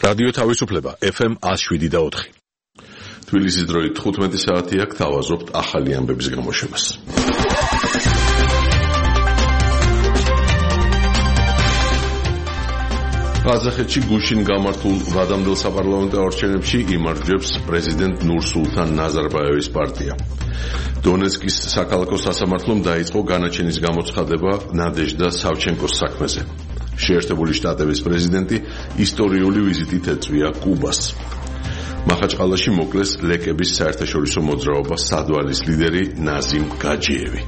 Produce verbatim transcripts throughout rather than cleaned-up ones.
რადიო თავისუფლება ეფ ემ one oh seven და four. თბილისის დროით თხუთმეტი საათია, გთავაზობთ ახალი ამბების გამოშვებას. ყაზახეთში გუშინ გამართულ ვადამდელ საპარლამენტო არჩევნებში იმარჯვებს პრეზიდენტ ნურსულთან ნაზარბაევის პარტია. დონეცკის საქალაქო სასამართლომ დაიწყო განაჩენის გამოცხადება ნადეჟდა სავჩენკოს საქმეზე. შეერთებული შტატების პრეზიდენტი ისტორიული ვიზიტით ეწვია კუბას. მახაჩყალაში მოკლეს ლეკების საერთაშორისო მოძრაობა სადვალის ლიდერი ნაზიმ გაჯიევი.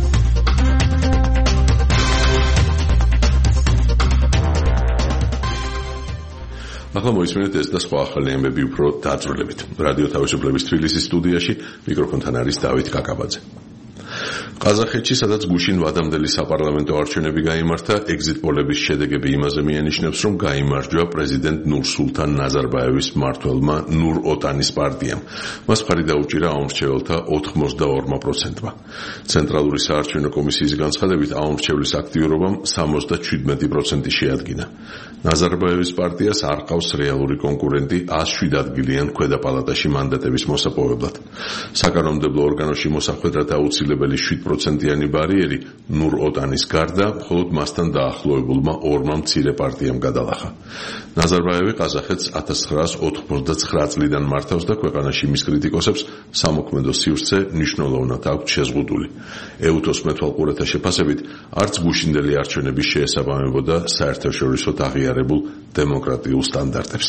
ახლა მოისმინეთ ეს და სხვა ახალი ამბები უფრო დაწვრილებით. რადიო თავისუფლების თბილისის სტუდიაში მიკროფონთან არის დავით კაკაბაძე. ყაზახეთში, სადაც გუშინ ვადამდელი საპარლამენტო არჩევნები გაიმართა, ეგზიტ პოლების შედეგები იმაზე მიანიშნებს, რომ გაიმარჯვა პრეზიდენტ ნურსულთან ნაზარბაევის მმართველმა ნურ ოტანის პარტიამ. მას მხარი დაუჭირა აუმრჩეველთა ოცდაორ პროცენტმა. ცენტრალური საარჩევნო კომისიის განცხადებით, აუმრჩევლის აქტიურობამ სამოცდაშვიდ პროცენტი შეადგინა. ნაზარბაევის პარტიას არ ყავს რეალური კონკურენტი one oh seven ადგილიან ქვედა პალატაში მანდატების მოსაპოვებლად. საკანონმდებლო ორგანოში მოსახვედრად აუცილებელი შვიდ პროცენტიანი ბარიერი ნურ ოტანის გარდა მხოლოდ მასთან დაახლოებულმა ორმა მცირე პარტიამ გადალახა. ნაზარბაევი ყაზახეთს one thousand nine hundred ninety-nine წლიდან მართავს და ქვეყანაში მის კრიტიკოსებს სამოქმედო სივრცე მნიშვნელოვნად აქვს შეზღუდული. ეუთოს მეთვალყურეთა შეფასებით, არც გუშინდელი არჩევნები შეესაბამებოდა საერთაშორისოდ აღიარებულ დემოკრატიულ სტანდარტებს.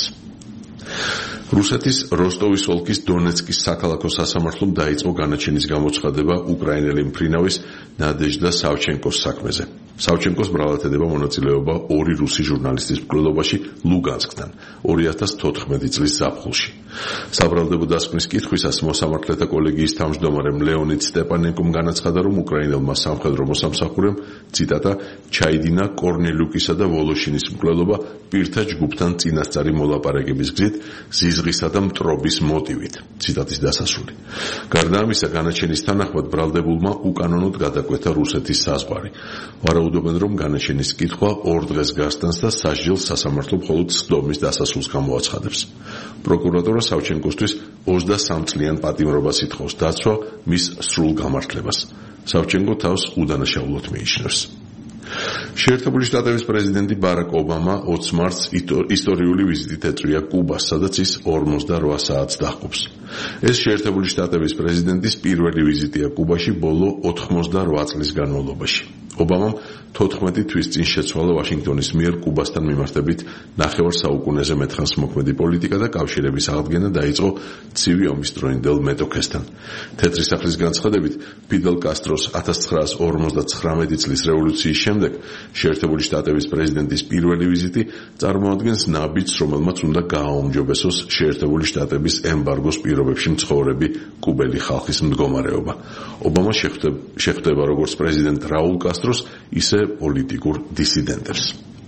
რუსეთის როსტოვის ოლქის დონეცკის საქალაქო სასამართლომ დაიწყო განაჩენის გამოცხადება უკრაინელი მფრინავის ნადეჟდა სავჩენკოს საქმეზე. სავჩენკოს მრავლად ედება მონაწილეობა ორი რუსი ჟურნალისტის მკვლელობაში ლუგანსკთან two thousand fourteen წლის ზაფხულში. საბრალდებო დასკვნის კითხვისას მოსამართლეთა კოლეგიის თავმჯდომარემ ლეონიდ სტეპანენკომ განაცხადა, რომ უკრაინელმა სამხედრო მოსამსახურემ ციტატა ჩაიდინა კორნელიუკისა და ვოლოშინის მკვლელობა პირთა ჯგუფთან წინასწარი მოლაპარაკების გზით ზიზღისა და მტრობის მოტივით. ციტატის დასასრული. გარდა ამისა, განაჩენის თანახმად ბრალდებულმა უკანონოდ გადაკვეთა რუსეთის საზღვარი. ვარაუდობენ, რომ განაჩენის კითხვა ორ დღეს გასტანს და სასჯელს სასამართლო მხოლოდ სხდომის დასასრულს გამოაცხადებს. პროკურატურა სავჩენკოსთვის ოცდასამ წლიან პატიმრობას ითხოვს დაცვა მის სრულ გამართლებას. სავჩენკო თავს უდანაშაულოდ მიიჩნევს. შეერთებული შტატების პრეზიდენტი ბარაკ ობამა ოცი მარტს ისტორიული ვიზიტით ეწვია კუბას, სადაც ის ორმოცდაოთხ საათს დაჰყობს. ეს შეერთებული შტატების პრეზიდენტის პირველი ვიზიტია კუბაში ბოლო ოცდაოთხ წლის განმავლობაში. ობამამ თოთხმეტი თვის წინ შეცვალა ვაშინგტონის მიერ კუბასთან მიმართებით ნახევარ საუკუნეზე მეტხანს მოქმედი პოლიტიკა და კავშირების აღდგენა დაიწყო ცივი ომის დროინდელ მეტოქესთან. თეთრი სახლის განცხადებით, ფიდელ კასტროს one thousand nine hundred fifty-nine წლის რევოლუციის შემდეგ შეერთებული შტატების პრეზიდენტის პირველი ვიზიტი წარმოადგენს ნაბიჯს, რომელმაც უნდა გააუმჯობესოს შეერთებული შტატების ემბარგოს პირობებში მცხოვრები კუბელი ხალხის მდგომარეობა. ობამა შეხვდება როგორც პრეზიდენტ რაულ კასტროს, ისე პოლიტიკურ დისიდენტებს.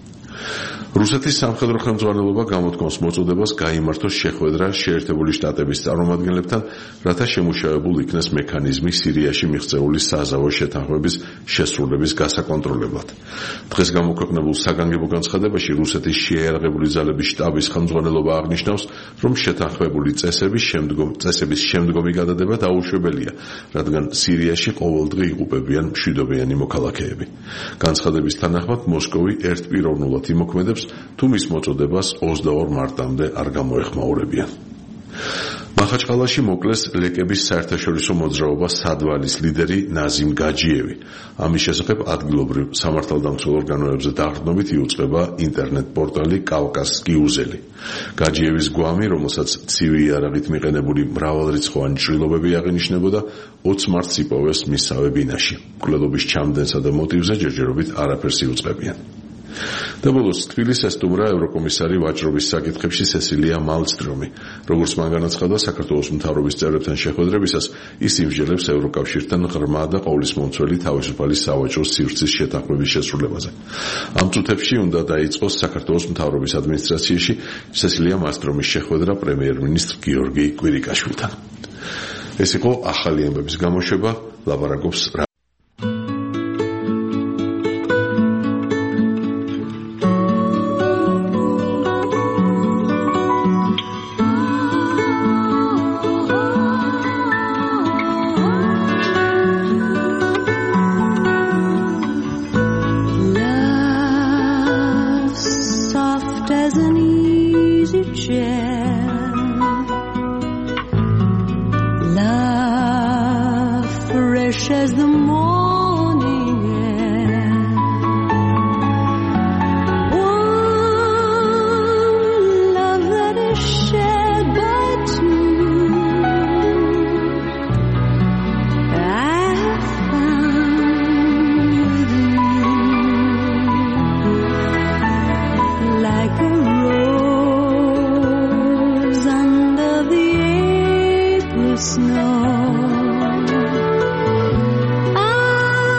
რუსეთის სამხედრო ხელმძღვანელობა გამოთქვამს მოწოდებას გაიმართოს შეხვედრა შეერთებული შტატების წარმომადგენლებთან, რათა შემუშავებულ იქნეს მექანიზმი სირიაში მიღწეული საზავო შეთანხმების შესრულების გასაკონტროლებლად. დღეს გამოქვეყნებულ საგანგებო განცხადებაში რუსეთის შეიარაღებული ძალების შტაბის ხელმძღვანელობა აღნიშნავს, რომ შეთანხმებული წესების შემდგომ წესების შემდგომი გადადება დაუშვებელია, რადგან სირიაში ყოველდღე იღუპებიან მშვიდობიანი მოქალაქეები. განცხადების თანახმად მოსკოვი ერთპიროვნულად იმოქმედებს, თუ მის მოწოდებას ოცდაორ მარტამდე არ გამოეხმაურებიან. მახაჩყალაში მოკლეს ლეკების საერთაშორისო მოძრაობა სადვალის ლიდერი ნაზიმ გაჯიევი. ამის შესახებ ადგილობრივ სამართალდამცველ ორგანოებზე დაყრდნობით იუწყება ინტერნეტ პორტალი კავკასკი უზელი. გაჯიევის გვამი, რომელსაც ცივი იარაღით მიყენებული მრავალრიცხოვანი ჭრილობები აღინიშნებოდა, ოცი მარტს იპოვეს მისსავე ბინაში. მკვლელობის ჩამდენსა და მოტივზე ჯერჯერობით არაფერს იუწყებიან. და ბოლოს თბილისს ესტუმრა ევროკომისარი ვაჭრობის საკითხებში სესილია მალმსტრომი. როგორც მან განაცხადა, საქართველოს მთავრობის წევრებთან შეხვედრებისას ის იმსჯელებს ევროკავშირთან ღრმა და ყოვლისმომცველი თავისუფალი სავაჭრო სივრცის შეთანხმების შესრულებაზე. ამ წუთებში უნდა დაიწყოს საქართველოს მთავრობის ადმინისტრაციაში სესილია მალმსტრომის შეხვედრა პრემიერ-მინისტრ გიორგი კვირიკაშვილთან. ეს იყო ახალი ამბების გამოშვება, ლაპარაკობს the morning air. One love that is shared by two. I have found with you, like a rose under the April snow. I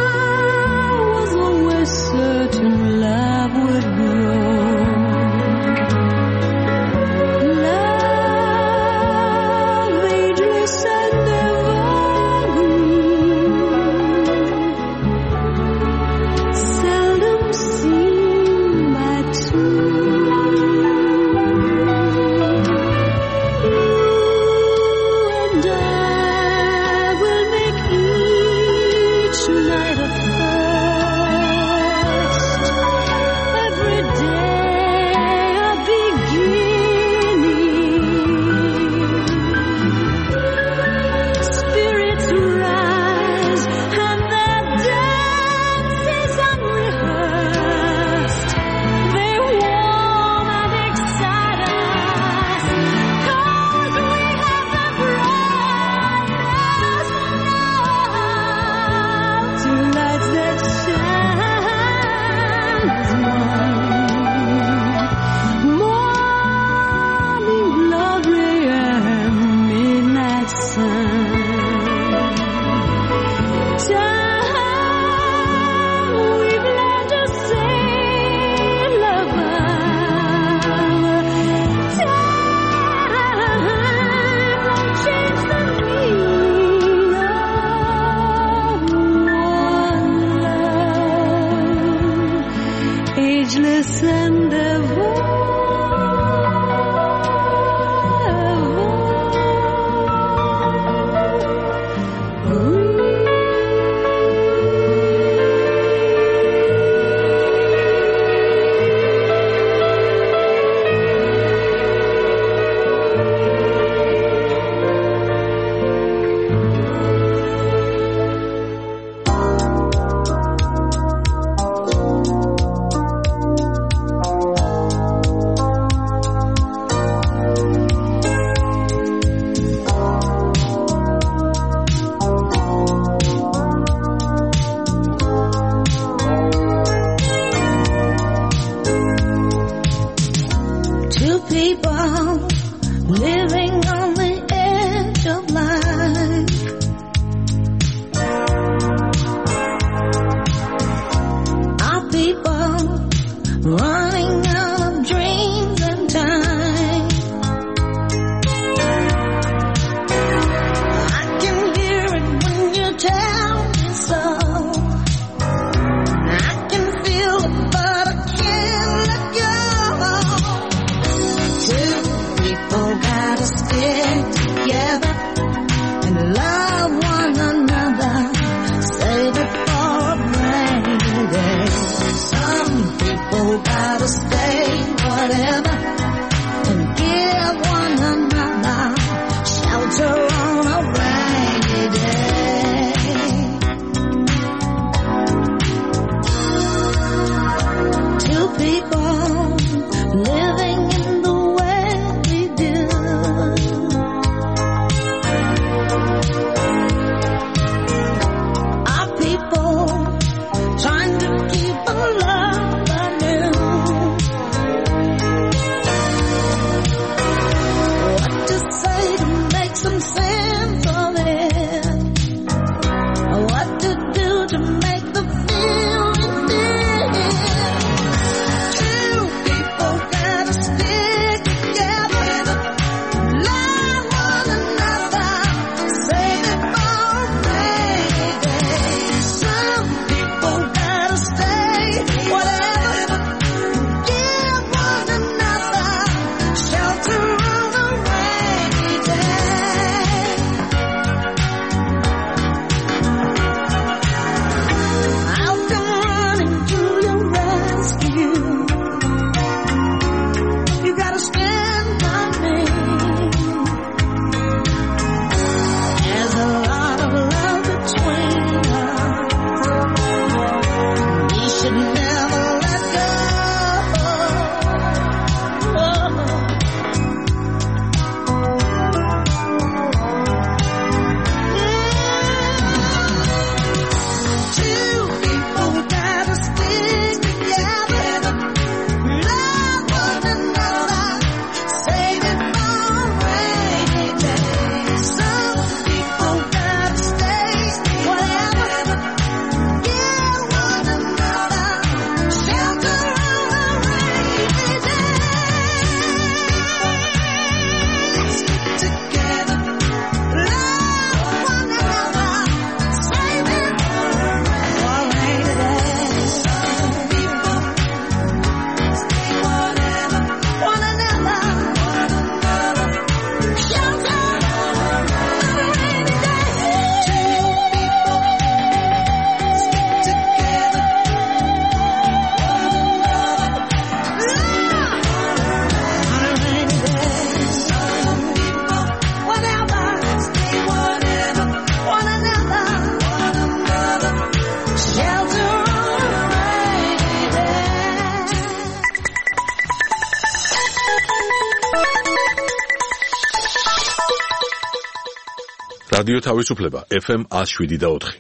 რადიო თავისუფლება ეფ ემ one oh seven და four.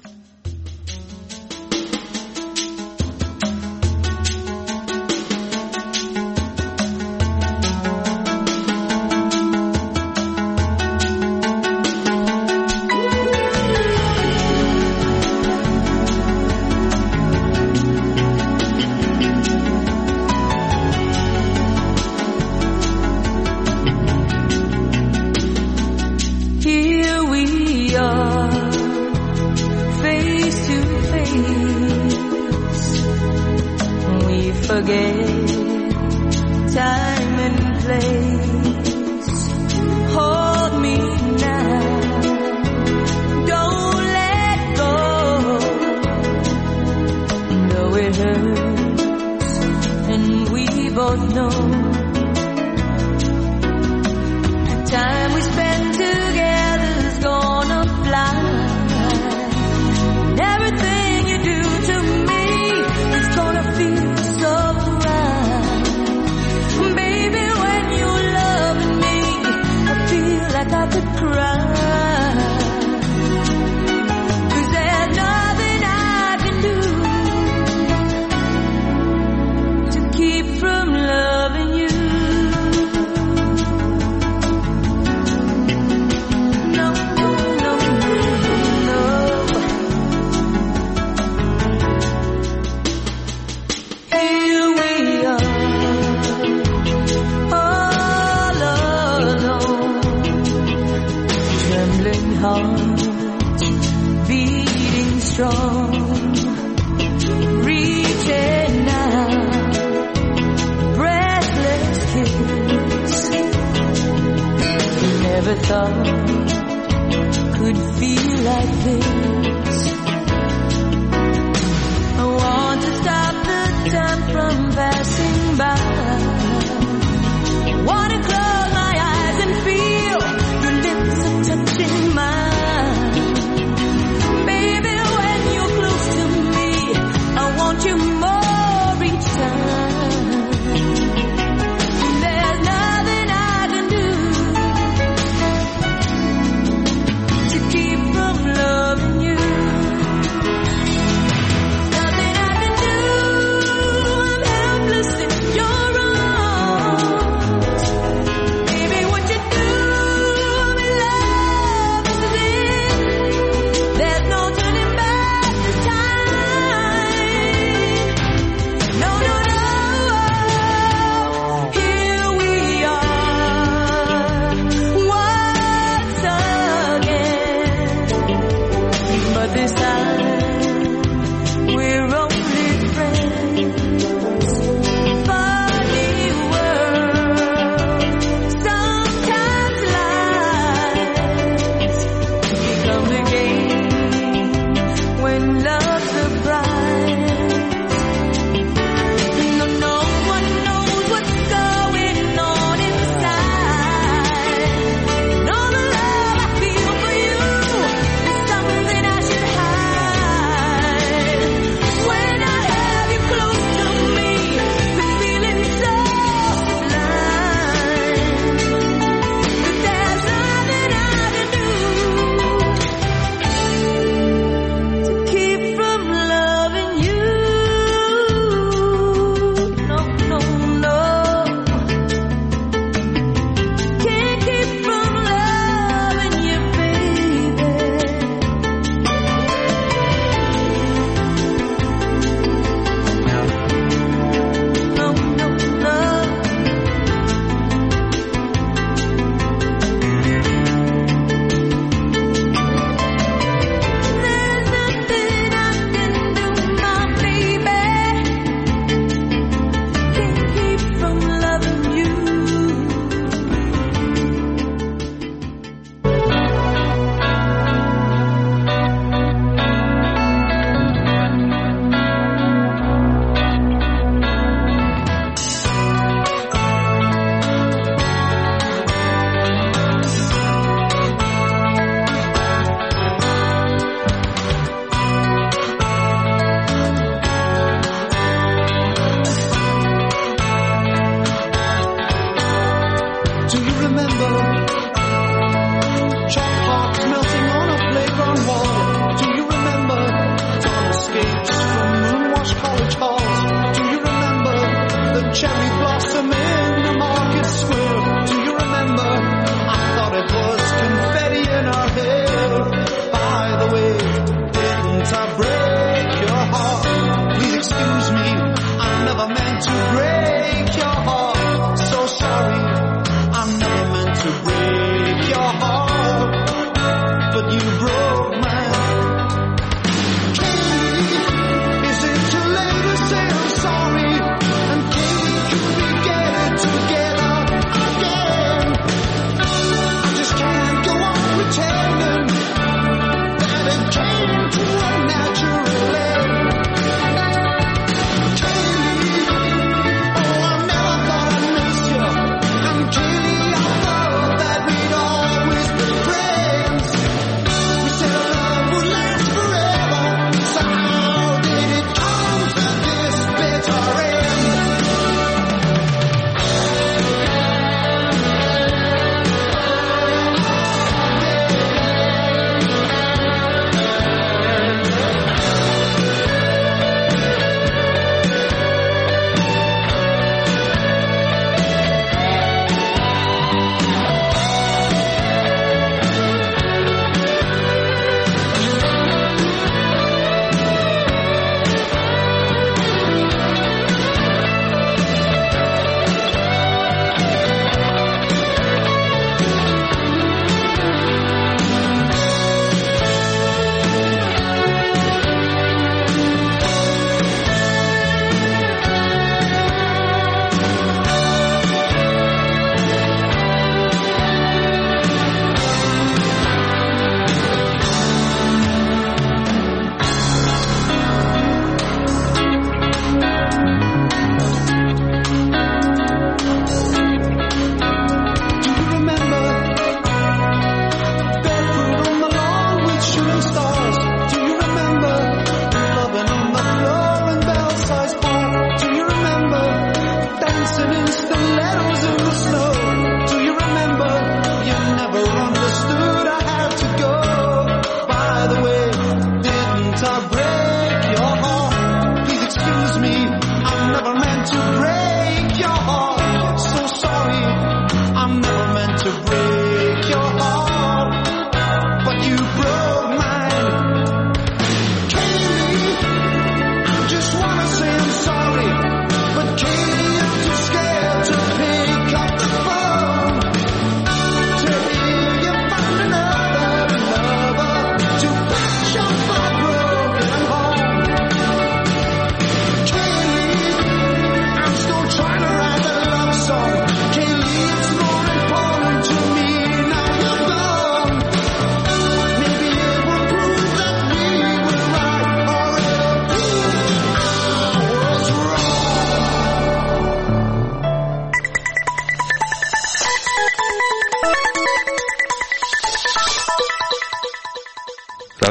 You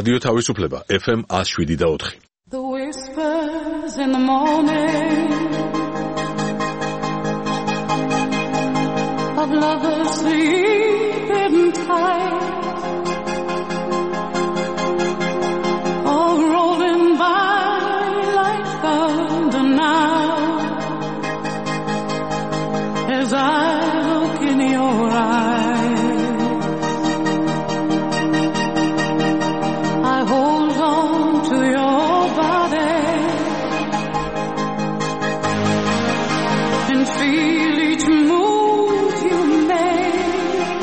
რადიო თავისუფლება ეფ ემ one oh seven და four. The whispers in the morning of lovers sleeping tight, all rolling by like thunder now, as I look in your eyes. I hold on to your body and feel each move you make.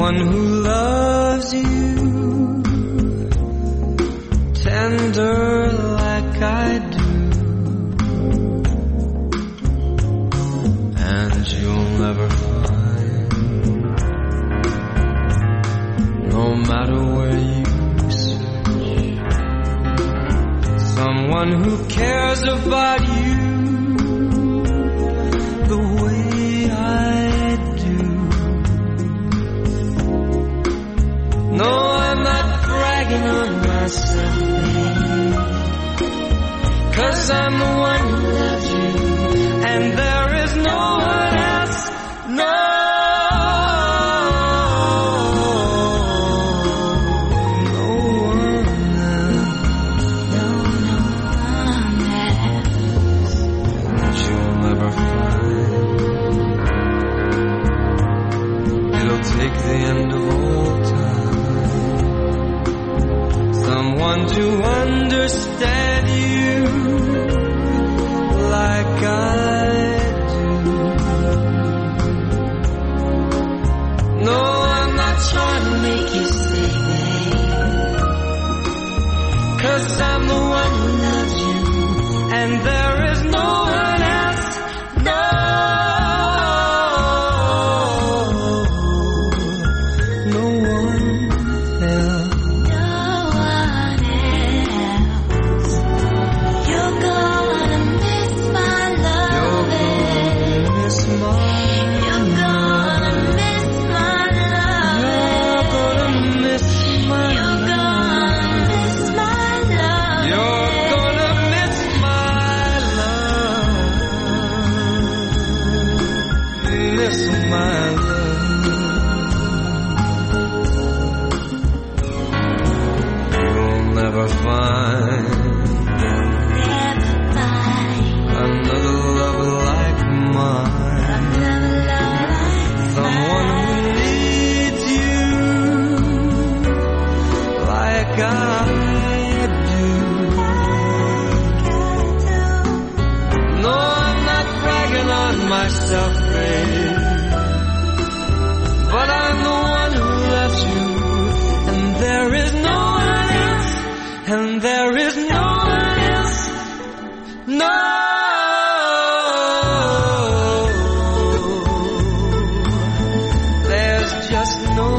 Someone who loves you tender like I do, and you'll never find, no matter where you search, someone who cares about you the way I do. No, I'm not bragging on myself, cause I'm the one who loves you, and there is no one else, no, no one else, no, no one else, that you'll never find. It'll take the end of all time, someone to understand you like I do. No, I'm not trying to make you stay, cause I'm the one who loves you, and there is no one else, no, no one else. Myself, but I'm the one who loves you, and there is no one else, and there is no one else, no, there's just no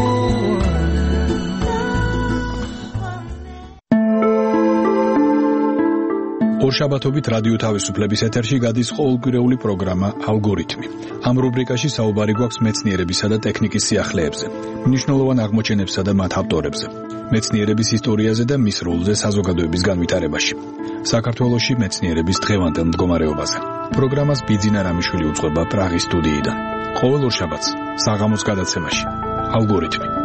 ორშაბათობით რადიო თავისუფლების ეთერში გადის ყოველკვირეული პროგრამა ალგორითმი. ამ რუბრიკაში საუბარი გვაქვს მეცნიერებისა და ტექნიკის სიახლეებზე, მნიშვნელოვან აღმოჩენებსა და მათ ავტორებზე, მეცნიერების ისტორიაზე და მის როლზე საზოგადოების განვითარებაში. საქართველოში მეცნიერების დღევანდელ მდგომარეობაზე. პროგრამას ბიძინა რამიშვილი უძღვება პრაღის სტუდიიდან. ყოველ ორშაბათს საღამოს გადაცემაში ალგორითმი.